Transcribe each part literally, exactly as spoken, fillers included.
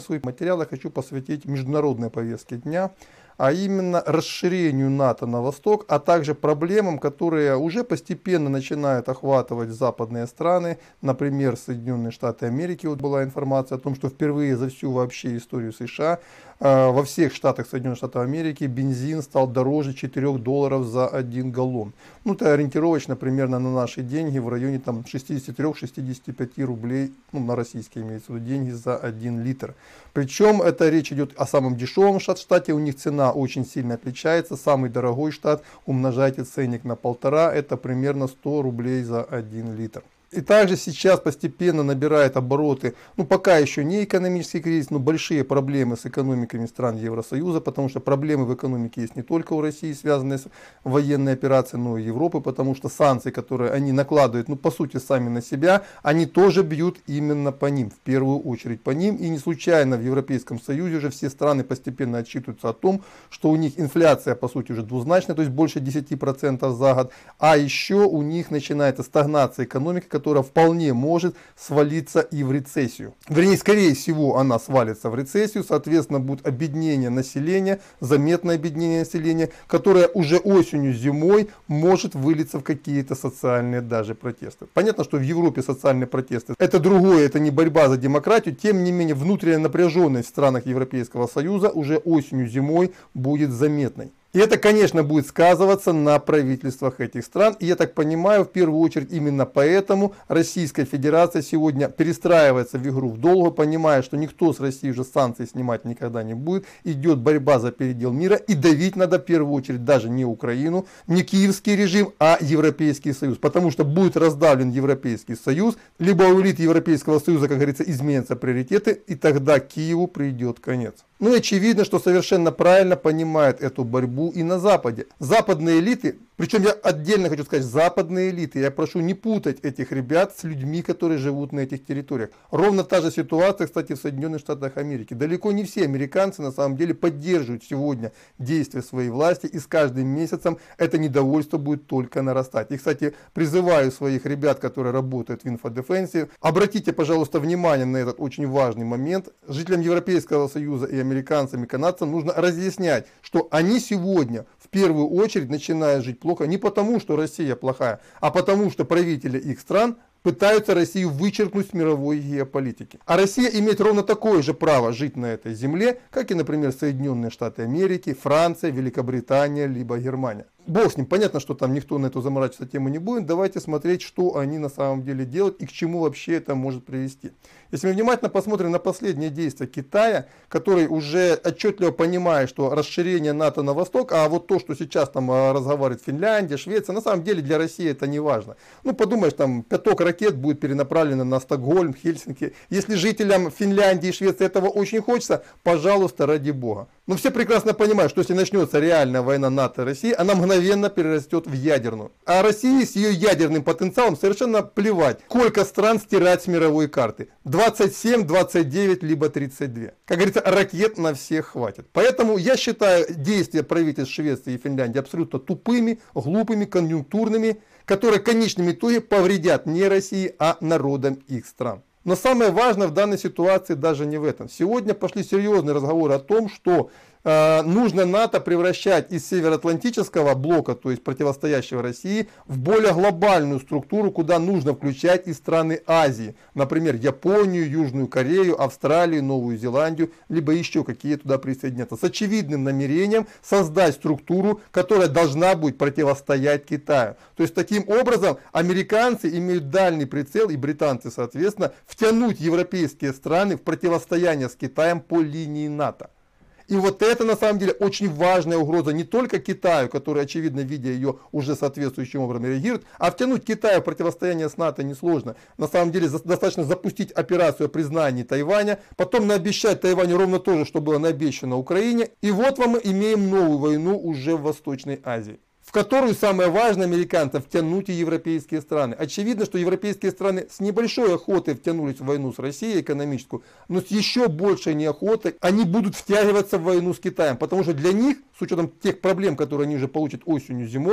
Свой материал я хочу посвятить международной повестке дня, а именно расширению НАТО на восток, а также проблемам, которые уже постепенно начинают охватывать западные страны, например, Соединенные Штаты Америки. Вот была информация о том, что впервые за всю вообще историю США э, во всех штатах Соединенных Штатов Америки бензин стал дороже четырёх долларов за один галлон. Ну, это ориентировочно примерно на наши деньги в районе там шестидесяти трёх — шестидесяти пяти рублей, ну, на российские имеется в виду деньги, за один литр. Причем это речь идет о самом дешевом штате, у них цена очень сильно отличается. Самый дорогой штат, умножайте ценник на полтора, это примерно сто рублей за один литр. И также сейчас постепенно набирает обороты, ну пока еще не экономический кризис, но большие проблемы с экономиками стран Евросоюза, потому что проблемы в экономике есть не только у России, связанные с военной операцией, но и Европы, потому что санкции, которые они накладывают, ну по сути сами на себя, они тоже бьют именно по ним, в первую очередь по ним. И не случайно в Европейском Союзе уже все страны постепенно отчитываются о том, что у них инфляция по сути уже двузначная, то есть больше десяти процентов за год, а еще у них начинается стагнация экономики, которая вполне может свалиться и в рецессию. Вернее, скорее всего, она свалится в рецессию, соответственно, будет обеднение населения, заметное обеднение населения, которое уже осенью, зимой может вылиться в какие-то социальные даже протесты. Понятно, что в Европе социальные протесты это другое, это не борьба за демократию, тем не менее, внутренняя напряженность в странах Европейского Союза уже осенью, зимой будет заметной. И это, конечно, будет сказываться на правительствах этих стран. И я так понимаю, в первую очередь именно поэтому Российская Федерация сегодня перестраивается в игру в долгую, понимая, что никто с России уже санкции снимать никогда не будет. Идет борьба за передел мира. И давить надо в первую очередь даже не Украину, не киевский режим, а Европейский Союз. Потому что будет раздавлен Европейский Союз, либо у элит Европейского Союза, как говорится, изменятся приоритеты, и тогда Киеву придет конец. Ну и очевидно, что совершенно правильно понимают эту борьбу и на Западе. Западные элиты, причем я отдельно хочу сказать, западные элиты, я прошу не путать этих ребят с людьми, которые живут на этих территориях. Ровно та же ситуация, кстати, в Соединенных Штатах Америки. Далеко не все американцы на самом деле поддерживают сегодня действия своей власти, и с каждым месяцем это недовольство будет только нарастать. И, кстати, призываю своих ребят, которые работают в инфодефенсе, обратите, пожалуйста, внимание на этот очень важный момент. Жителям Европейского Союза и американцам и канадцам нужно разъяснять, что они сегодня в первую очередь начинают жить плохо не потому, что Россия плохая, а потому, что правители их стран пытаются Россию вычеркнуть с мировой геополитики. А Россия имеет ровно такое же право жить на этой земле, как и, например, Соединенные Штаты Америки, Франция, Великобритания, либо Германия. Бог с ним, понятно, что там никто на эту заморачиваться тему не будет. Давайте смотреть, что они на самом деле делают и к чему вообще это может привести. Если мы внимательно посмотрим на последние действия Китая, который уже отчетливо понимает, что расширение НАТО на восток, а вот то, что сейчас там разговаривает Финляндия, Швеция, на самом деле для России это не важно. Ну подумаешь, там пяток ракет будет перенаправлено на Стокгольм, Хельсинки. Если жителям Финляндии и Швеции этого очень хочется, пожалуйста, ради бога. Но все прекрасно понимают, что если начнется реальная война НАТО и России, она мгновенно перерастет в ядерную. А России с ее ядерным потенциалом совершенно плевать, сколько стран стирать с мировой карты. двадцать семь, двадцать девять, либо тридцать два. Как говорится, ракет на всех хватит. Поэтому я считаю действия правительств Швеции и Финляндии абсолютно тупыми, глупыми, конъюнктурными, которые в конечном итоге повредят не России, а народам их стран. Но самое важное в данной ситуации даже не в этом. Сегодня пошли серьезные разговоры о том, что э, нужно НАТО превращать из североатлантического блока, то есть противостоящего России, в более глобальную структуру, куда нужно включать и страны Азии. Например, Японию, Южную Корею, Австралию, Новую Зеландию, либо еще какие туда присоединятся. С очевидным намерением создать структуру, которая должна будет противостоять Китаю. То есть таким образом американцы имеют дальний прицел, и британцы, соответственно, втянуть европейские страны в противостояние с Китаем по линии НАТО. И вот это на самом деле очень важная угроза не только Китаю, который, очевидно, видя ее, уже соответствующим образом реагирует, а втянуть Китай в противостояние с НАТО несложно. На самом деле достаточно запустить операцию о признании Тайваня, потом наобещать Тайваню ровно то же, что было наобещано Украине, и вот вам мы имеем новую войну уже в Восточной Азии, в которую, самое важное, американцев втянуть и европейские страны. Очевидно, что европейские страны с небольшой охотой втянулись в войну с Россией экономическую, но с еще большей неохотой они будут втягиваться в войну с Китаем, потому что для них, с учетом тех проблем, которые они уже получат осенью, зимой,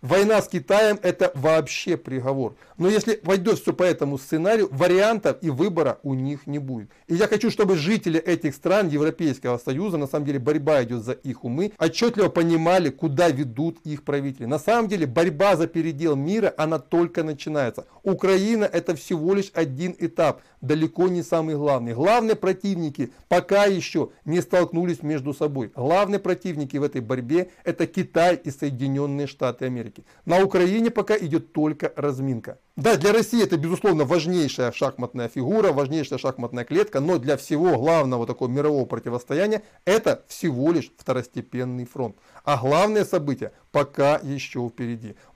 Война с Китаем — это вообще приговор. Но если пойдет все по этому сценарию, вариантов и выбора у них не будет. И я хочу, чтобы жители этих стран Европейского Союза, на самом деле борьба идет за их умы, отчетливо понимали, куда ведут их правители. На самом деле борьба за передел мира, она только начинается. Украина — это всего лишь один этап, далеко не самый главный. Главные противники пока еще не столкнулись между собой. Главные противники в этой борьбе — это Китай и Соединенные Штаты Америки. На Украине пока идет только разминка. Да, для России это, безусловно, важнейшая шахматная фигура, важнейшая шахматная клетка, но для всего главного такого мирового противостояния это всего лишь второстепенный фронт. А главные события пока еще впереди.